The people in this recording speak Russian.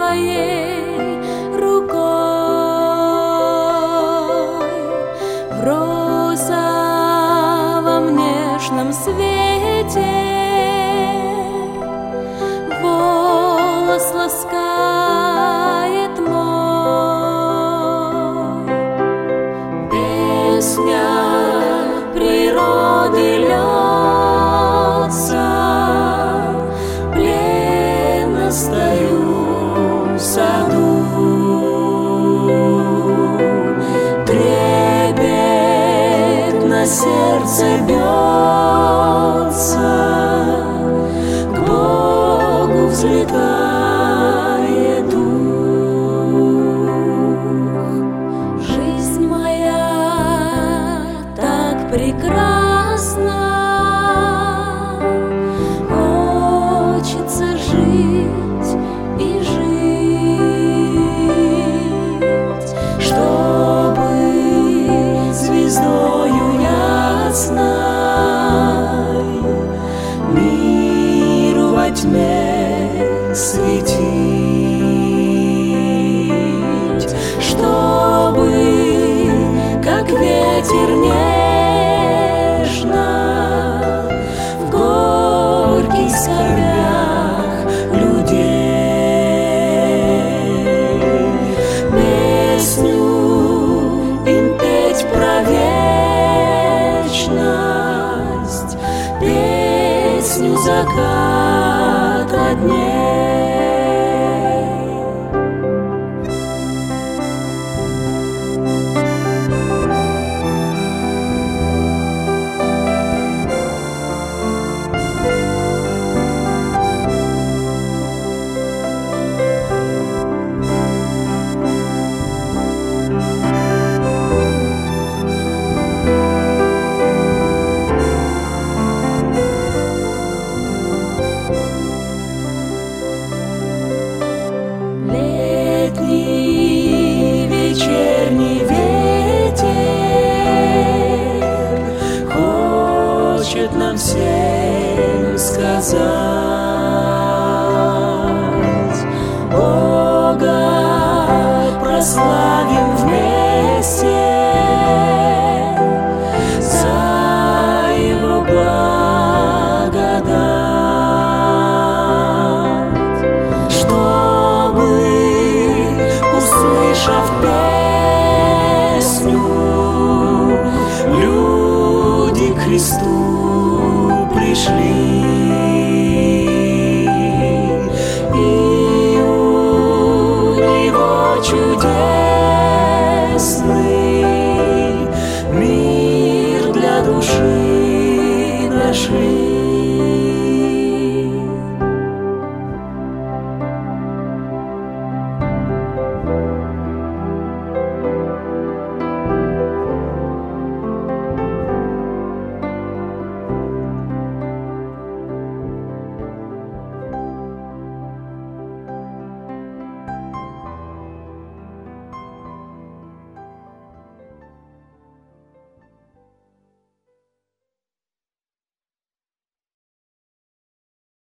Твоей рукой. В розовом нежном свете волос ласкает мой. Песня природы льется, плен стою в саду. Трепетно сердце бьется, к Богу взлетает дух. Жизнь моя так прекрасна, хочется жить и жить, чтобы звездою ясной миру во тьме светить, чтобы, как ветер нежно, в горьких скорбях людей песню им петь про вечность, песню заката дней. Летний вечерний ветер хочет нам всем сказать: Бога прославим вместе за Его благодать, чтобы, услышав песню, люди к Христу пришли, и у Него чудесный мир для души нашли.